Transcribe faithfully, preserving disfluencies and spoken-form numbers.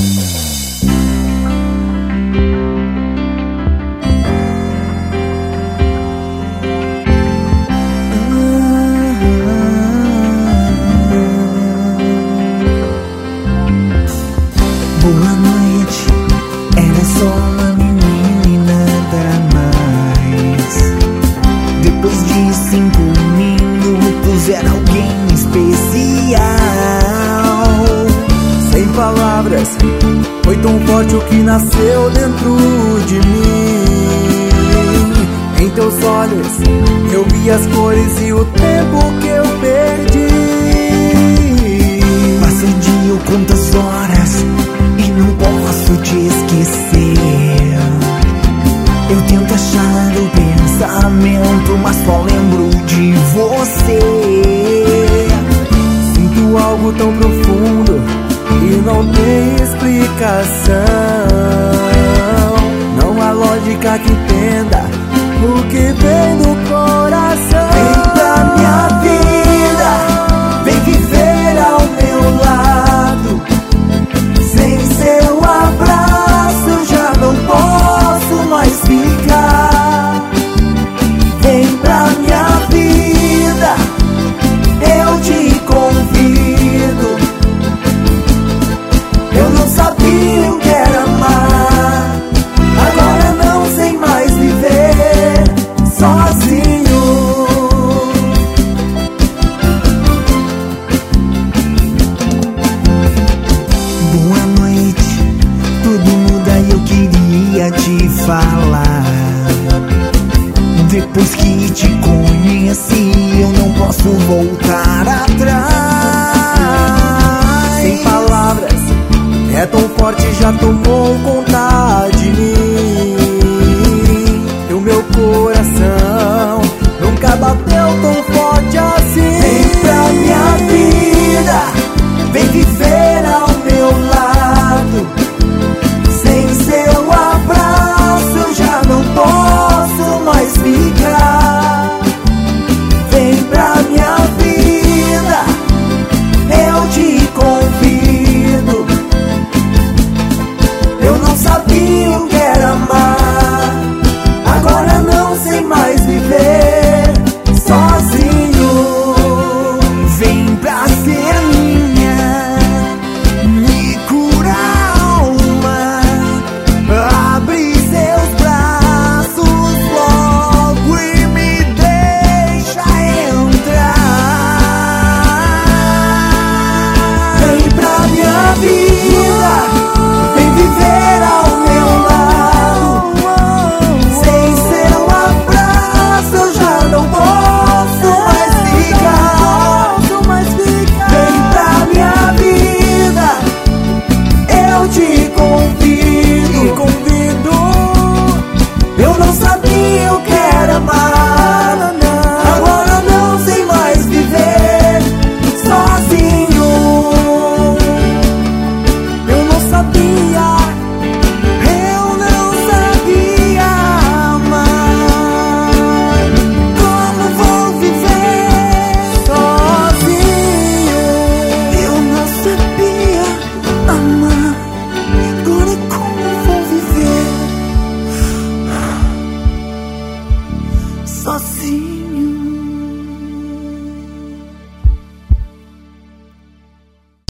Boa noite, era só uma menina e nada mais. Depois de cinco minutos era alguém especial. Sem palavras, foi tão forte o que nasceu dentro de mim. Em teus olhos eu vi as cores e o tempo que eu perdi. Passa o dia, eu conto as horas e não posso te esquecer. Eu tento achar o pensamento, mas só lembro de você. Sinto algo tão profundo e não tem explicação. Não há lógica que entenda o que vem do coração. Vem pra minha vida, vem viver ao meu lado. Sem seu abraço eu já não posso mais ficar. Vem pra minha vida, eu te convido. Eu não sabia o que era amar, agora não sei mais viver sozinho. Boa noite, tudo muda e eu queria te falar. Depois que te conheci, eu não posso voltar atrás. Sem palavras, é tão forte, já tomou